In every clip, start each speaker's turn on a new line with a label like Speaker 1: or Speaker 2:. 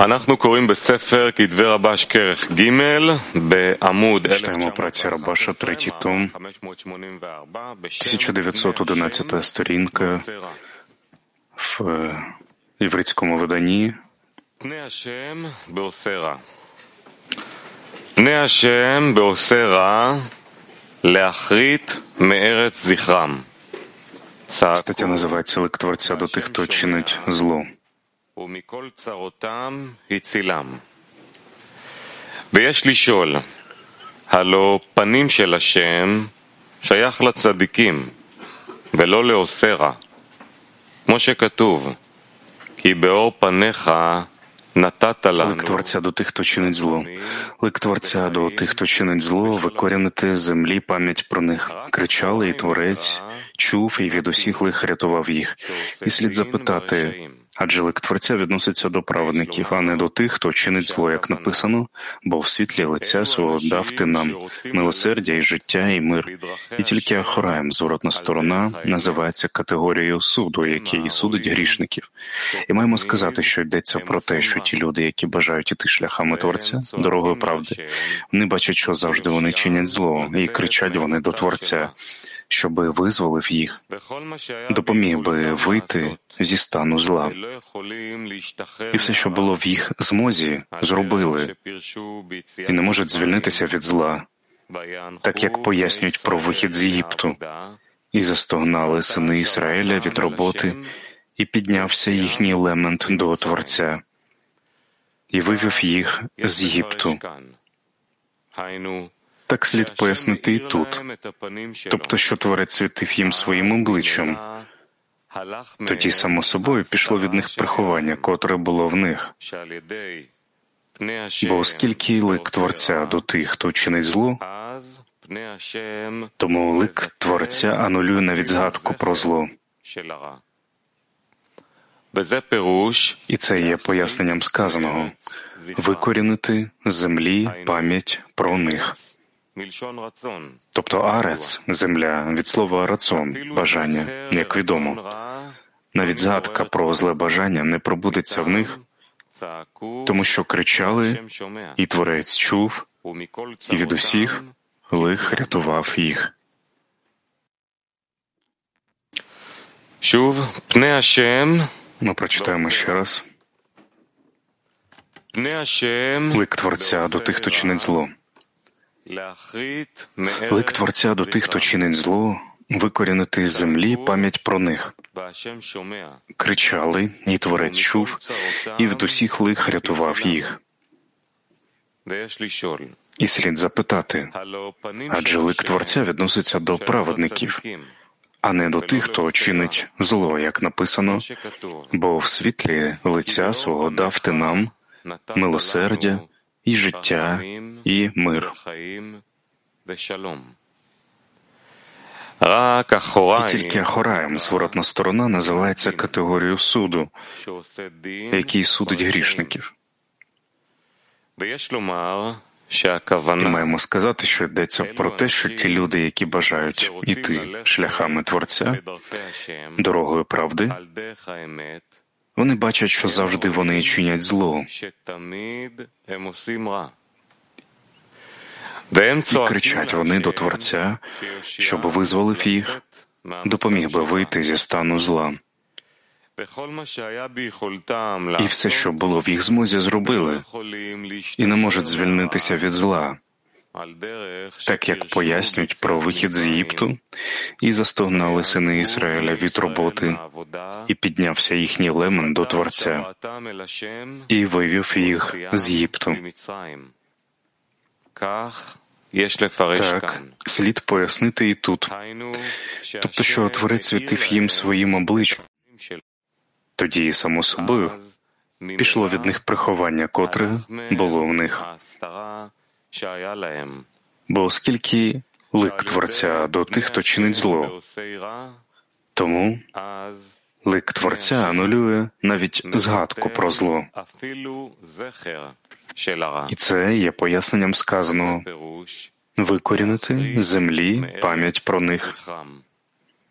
Speaker 1: Читаємо праці Рабаша, третій том, 1911 сторінка в івритському виданні.
Speaker 2: פני השם בעושה רע להחריט מארץ זכרם.
Speaker 1: Стаття називається «Лик Творця до тих, хто чинить зло».
Speaker 2: ומכל צרותם הצילם. ויש לשאול, הלא פנים של השם שייך לצדיקים ולא לעושה רע. כמו שכתוב, כי באור פניך
Speaker 1: Лик Творця до тих, хто чинить зло. Лик Творця до тих, хто чинить зло, викорінити з землі пам'ять про них. Кричали, і Творець чув, і від усіх лих рятував їх. І слід запитати, адже лик Творця відноситься до праведників, а не до тих, хто чинить зло, як написано, бо в світлі лиця свого дав ти нам милосердя і життя, і мир. І тільки Ахораєм, зворотна сторона, називається категорією суду, який судить грішників. І маємо сказати, що йдеться про те, що ті люди, які бажають іти шляхами Творця, дорогою правди, вони бачать, що завжди вони чинять зло, і кричать вони до Творця, щоби визволив їх, допоміг би вийти зі стану зла. І все, що було в їх змозі, зробили, і не можуть звільнитися від зла, так як пояснюють про вихід з Єгипту. І застогнали сини Ізраїля від роботи, і піднявся їхній лемент до Творця, і вивів їх з Єгипту. Так слід пояснити і тут, тобто, що Творець світив їм своїм обличчям. Тоді, само собою, пішло від них приховання, котре було в них. Бо оскільки лик Творця до тих, хто чинить зло, тому лик Творця анулює навіть згадку про зло. І це є поясненням сказаного – викорінити з землі пам'ять про них. Тобто арец – земля, від слова рацон – бажання, як відомо. Навіть згадка про зле бажання не пробудеться в них, тому що кричали, і Творець чув, і від усіх лих рятував їх. Ми прочитаємо ще раз. Лик Творця до тих, хто чинить зло. Лик Творця до тих, хто чинить зло, викорінити з землі пам'ять про них. Кричали, і Творець чув, і від усіх лих рятував їх. І слід запитати, адже лик Творця відноситься до праведників, а не до тих, хто чинить зло, як написано, бо в світлі лиця свого дав ти нам милосердя і життя, і мир. І тільки Ахораєм, зворотна сторона, називається категорією суду, який судить грішників. І маємо сказати, що йдеться про те, що ті люди, які бажають іти шляхами Творця, дорогою правди, вони бачать, що завжди вони чинять зло. І кричать вони до Творця, щоб визволив їх, допоміг би вийти зі стану зла. І все, що було в їх змозі, зробили, і не можуть звільнитися від зла, так як пояснюють про вихід з Єгипту, і застогнали сини Ізраїля від роботи, і піднявся їхній лемент до Творця, і вивів їх з Єгипту. Так, слід пояснити і тут, тобто, що Творець світив їм своїм обличчям. Тоді, само собою, пішло від них приховання, котре було в них. Бо оскільки лик Творця до тих, хто чинить зло, тому лик Творця анулює навіть згадку про зло. І це є поясненням сказаного «викорінити з землі пам'ять про них».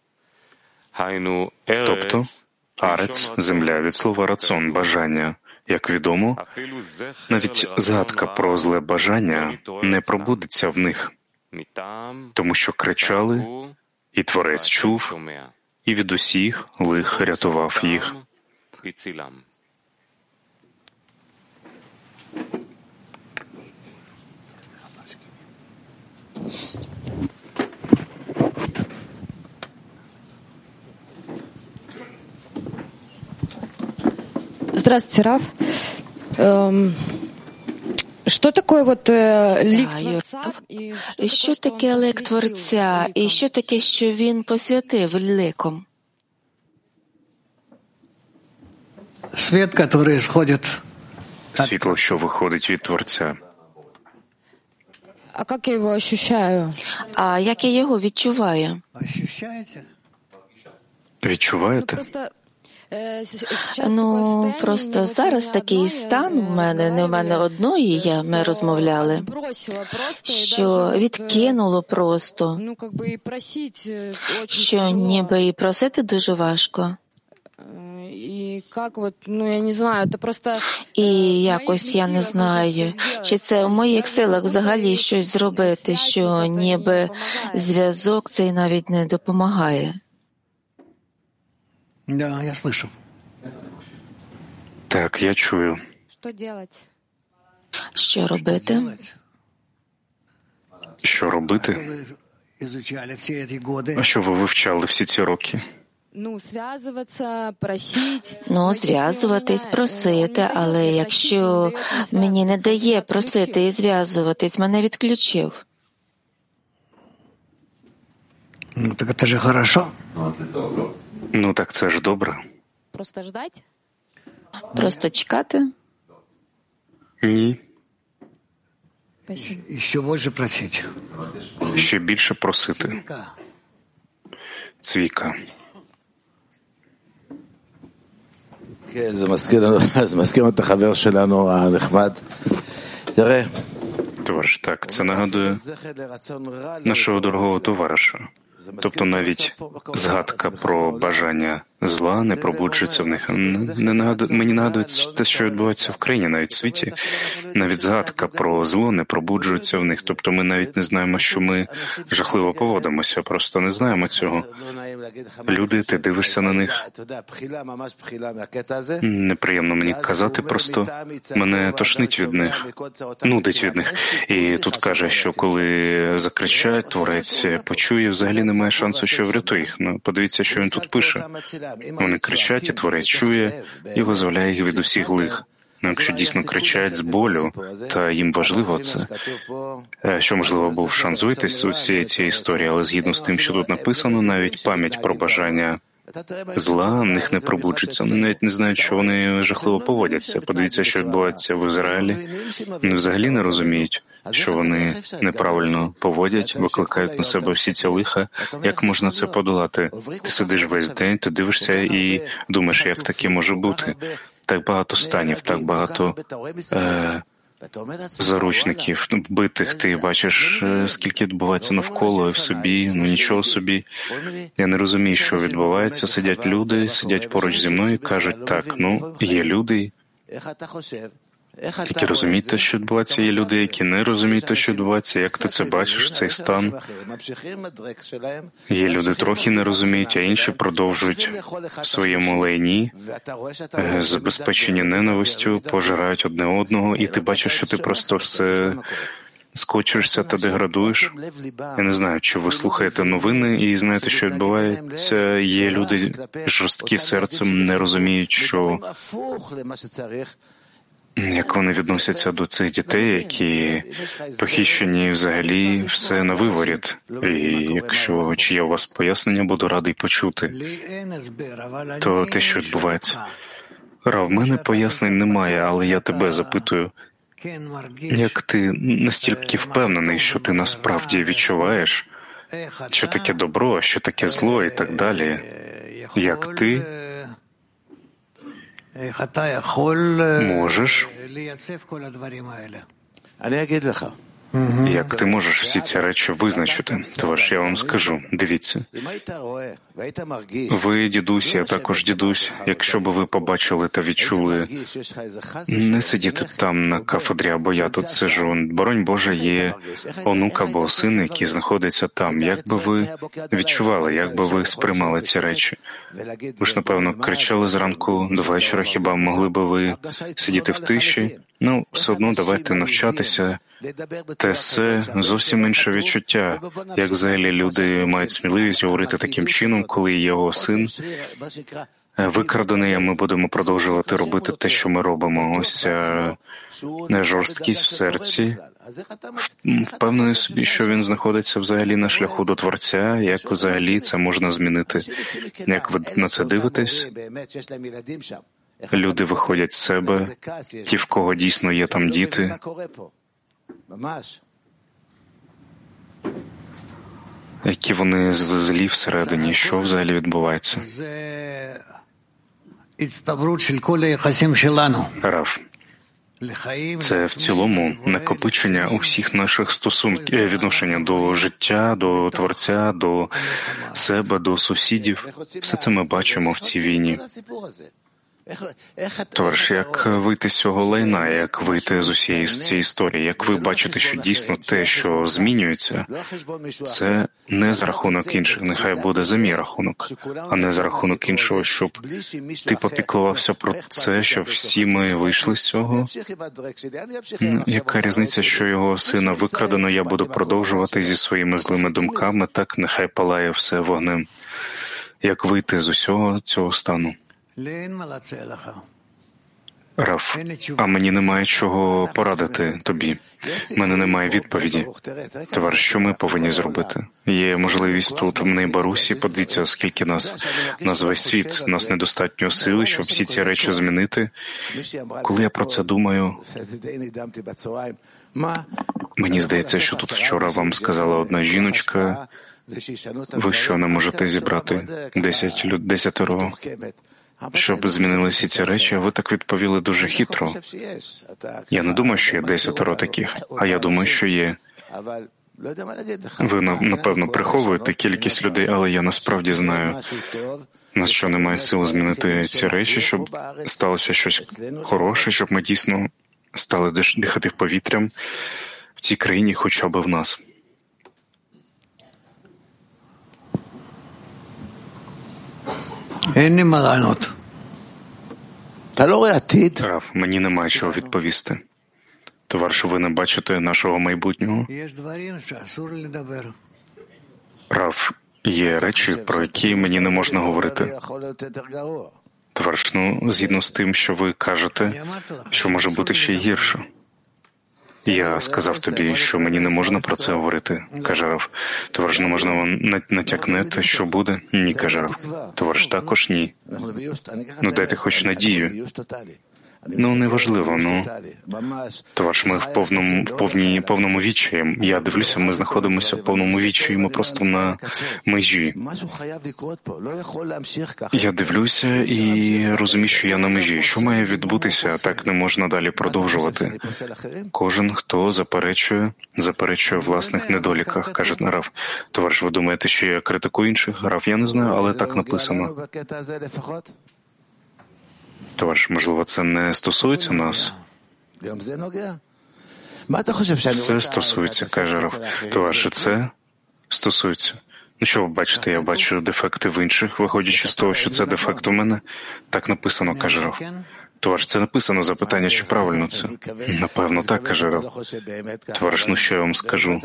Speaker 1: Тобто, арец – земля від слова рацон – бажання, Як відомо, навіть згадка про зле бажання не пробудеться в них, тому що кричали, і Творець чув, і від усіх лих рятував їх.
Speaker 3: Здравствуйте, Рав. Що таке лік Творця?
Speaker 4: І що таке лик Творця? І що таке, що він посвятив ликом?
Speaker 1: Світло, що виходить від Творця.
Speaker 3: А як я його відчуваю?
Speaker 4: А як я його відчуваю?
Speaker 1: Відчуваєте?
Speaker 4: Просто зараз такий стан в мене, не в мене одної, ми розмовляли, що відкинуло просто, що ніби і просити дуже важко. І якось я не знаю, чи це в моїх силах взагалі щось зробити, що ніби зв'язок цей навіть не допомагає.
Speaker 5: Да, я слышу.
Speaker 1: Так, я чую.
Speaker 4: Що робити?
Speaker 1: Що робити? А що ви вивчали всі ці роки?
Speaker 4: Зв'язуватись, просити, але якщо мені не дає просити і зв'язуватись, мене відключив.
Speaker 5: Так це ж хорошо.
Speaker 1: Ну так це ж добре.
Speaker 4: Просто чекати?
Speaker 1: Ні.
Speaker 5: Ще більше просити.
Speaker 1: Ще більше просити. Цвіка.
Speaker 6: זה מזכיר את החבר שלנו הנחמד. תראה.
Speaker 1: Товариш, так, це нагадує нашого дорогого товариша. Тобто навіть згадка про бажання зла не пробуджується в них. Мені нагадується те, що відбувається в країні, навіть в світі. Навіть згадка про зло не пробуджується в них. Тобто ми навіть не знаємо, що ми жахливо поводимося, просто не знаємо цього. Люди, ти дивишся на них. Неприємно мені казати, просто мене тошнить від них, нудить від них. І тут каже, що коли закричать, Творець почує, взагалі немає шансу, що врятує їх. Ну, подивіться, що він тут пише. Вони кричать, і Творець чує, і визволяє їх від усіх лих. Ну, якщо дійсно кричать з болю, та їм важливо це, що, можливо, був шанс вийти з усієї цієї історії, але згідно з тим, що тут написано, навіть пам'ять про бажання зла в них не пробуджується. Вони навіть не знають, що вони жахливо поводяться. Подивіться, що відбувається в Ізраїлі. Вони взагалі не розуміють, що вони неправильно поводять, викликають на себе всі ці лиха. Як можна це подолати? Ти сидиш весь день, ти дивишся і думаєш, як таке може бути. Так багато станів, так багато заручників, битих. Ти бачиш, скільки відбувається навколо і в собі. Ну нічого собі. Я не розумію, що відбувається. Сидять люди, сидять поруч зі мною і кажуть, так, ну, є люди, які розуміють те, що відбувається, є люди, які не розуміють те, що відбувається. Як ти це бачиш, цей стан? Є люди трохи не розуміють, а інші продовжують в своєму лайні, забезпечені ненавистю, пожирають одне одного, і ти бачиш, що ти просто все скочуєшся та деградуєш. Я не знаю, чи ви слухаєте новини і знаєте, що відбувається. Є люди жорсткі серцем, не розуміють, що як вони відносяться до цих дітей, які похищені взагалі все на виворіт. І якщо чи є у вас пояснення, буду радий почути. То те, що відбувається. Рав, в мене пояснень немає, але я тебе запитую, як ти настільки впевнений, що ти насправді відчуваєш, що таке добро, а що таке зло і так далі, як ти можеш Як ти можеш всі ці речі визначити? Тож я вам скажу, дивіться. Ви, дідусь, я також дідусь, якщо б ви побачили та відчули, не сидіти там на кафедрі, або я тут сиджу, боронь Боже, є онук або син, який знаходиться там. Як би ви відчували, як би ви сприймали ці речі? Ви ж, напевно, кричали зранку до вечора, хіба могли би ви сидіти в тиші? Ну, все одно давайте навчатися. Це зовсім інше відчуття, як взагалі люди мають сміливість говорити таким чином, коли його син викрадений, а ми будемо продовжувати робити те, що ми робимо. Ось жорсткість в серці, впевнений собі, що він знаходиться взагалі на шляху до Творця, як взагалі це можна змінити. Як ви на це дивитесь? Люди виходять з себе, ті, в кого дійсно є там діти. Які вони злі всередині, що взагалі відбувається? Рав, це в цілому накопичення усіх наших стосунків, відношення до життя, до Творця, до себе, до сусідів. Все це ми бачимо в цій війні. Тож, як вийти з цього лайна, як вийти з усієї цієї історії, як ви бачите, що дійсно те, що змінюється, це не за рахунок інших, нехай буде за мій рахунок, а не за рахунок іншого, щоб ти попіклувався про це, щоб всі ми вийшли з цього. Яка різниця, що його сина викрадено, я буду продовжувати зі своїми злими думками, так нехай палає все вогнем. Як вийти з усього цього стану? Раф, а мені немає чого порадити тобі. В мене немає відповіді. Товариш, що ми повинні зробити? Є можливість тут, в Нейбарусі, подивіться, оскільки нас весь світ, нас недостатньо сили, щоб всі ці речі змінити. Коли я про це думаю, мені здається, що тут вчора вам сказала одна жіночка, ви що, не можете зібрати 10 щоб змінили всі ці речі, а ви так відповіли дуже хитро. Я не думаю, що є 10 таких, а я думаю, що є. Ви, напевно, приховуєте кількість людей, але я насправді знаю, на що немає сил змінити ці речі, щоб сталося щось хороше, щоб ми дійсно стали дихати повітрям в цій країні, хоча б в нас. Рав, мені немає чого відповісти. Товариш, ви не бачите нашого майбутнього? Рав, є речі, про які мені не можна говорити. Товариш, згідно з тим, що ви кажете, що може бути ще й гірше. Я сказав тобі, що мені не можна про це говорити, каже Рав. Товариш, не можна натякнете, що буде? Ні, каже Рав. Товариш, також ні. Дайте хоч надію. Неважливо, Товариш, ми в повному відчаї. Я дивлюся, ми знаходимося в повному відчаї, ми просто на межі. Я дивлюся і розумію, що я на межі. Що має відбутися? Так не можна далі продовжувати. Кожен, хто заперечує в власних недоліках, каже Рав. Товариш, ви думаєте, що я критикую інших? Рав, я не знаю, але так написано. Товариш, можливо, це не стосується нас? Все стосується, каже Рав. Товариш, це стосується. Що ви бачите? Я бачу дефекти в інших, виходячи з того, що це дефект у мене. Так написано, каже Рав. Товариш, це написано, запитання, чи правильно це? Напевно, так, каже Рав. Товариш, що я вам скажу?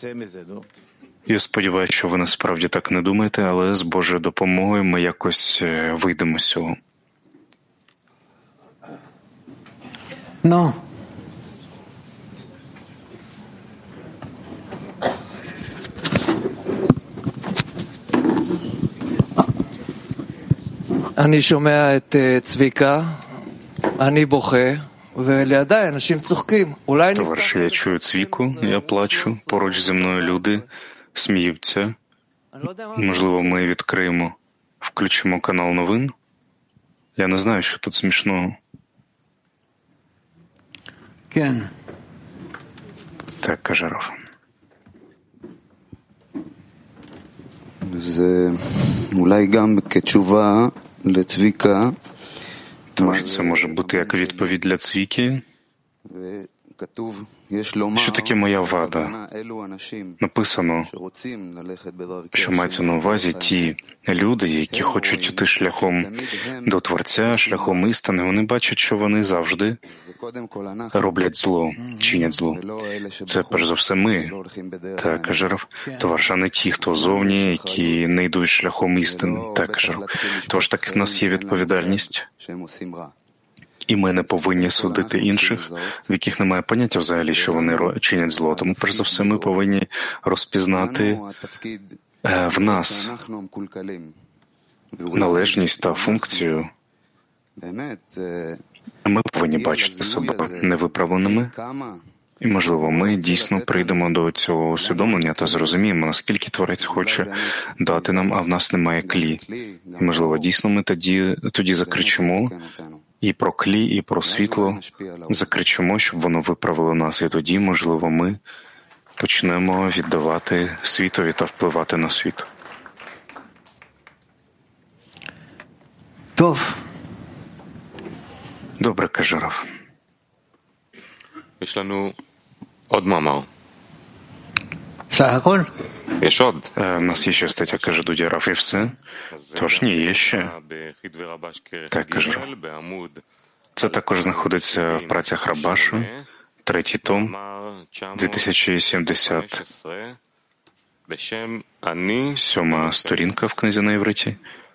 Speaker 1: Я сподіваюся, що ви насправді так не думаєте, але з Божою допомогою ми якось вийдемо з цього.
Speaker 7: אני שומע את צביקה, אני בוכה, ולידיי אנשים צוחקים. אולי
Speaker 1: Товариш, я чую Цвіку, я плачу, поруч зі мною люди сміються. Можливо, ми відкриємо, включимо канал новин. Я не знаю, що тут смішного. Так, каже Раф. Тож це може бути як відповідь для Цвіки. Що таке моя вада? Написано, що мається на увазі ті люди, які хочуть йти шляхом до Творця, шляхом істини. Вони бачать, що вони завжди роблять зло, чинять зло. Це, перш за все, ми. Так, каже Рав. Товариш, а не ті, хто зовні, які не йдуть шляхом істини. Так, каже Рав. Тож так в нас є відповідальність. І ми не повинні судити інших, в яких немає поняття взагалі, що вони чинять зло. Тому, перш за все, ми повинні розпізнати в нас належність та функцію. Ми повинні бачити себе невиправленими. І, можливо, ми дійсно прийдемо до цього усвідомлення та зрозуміємо, наскільки Творець хоче дати нам, а в нас немає клі. І, можливо, дійсно ми тоді закричимо і про клі, і про світло, закричимо, щоб воно виправило нас. І тоді, можливо, ми почнемо віддавати світові та впливати на світ. Добре, каже Рав. У нас є ще стаття, каже Дудя Раф, і все. Тож ні, є ще. Так, каже Рав. Це також знаходиться в працях Рабаша, 3-й том, 2070, 7-ма сторінка в книзі на івриті.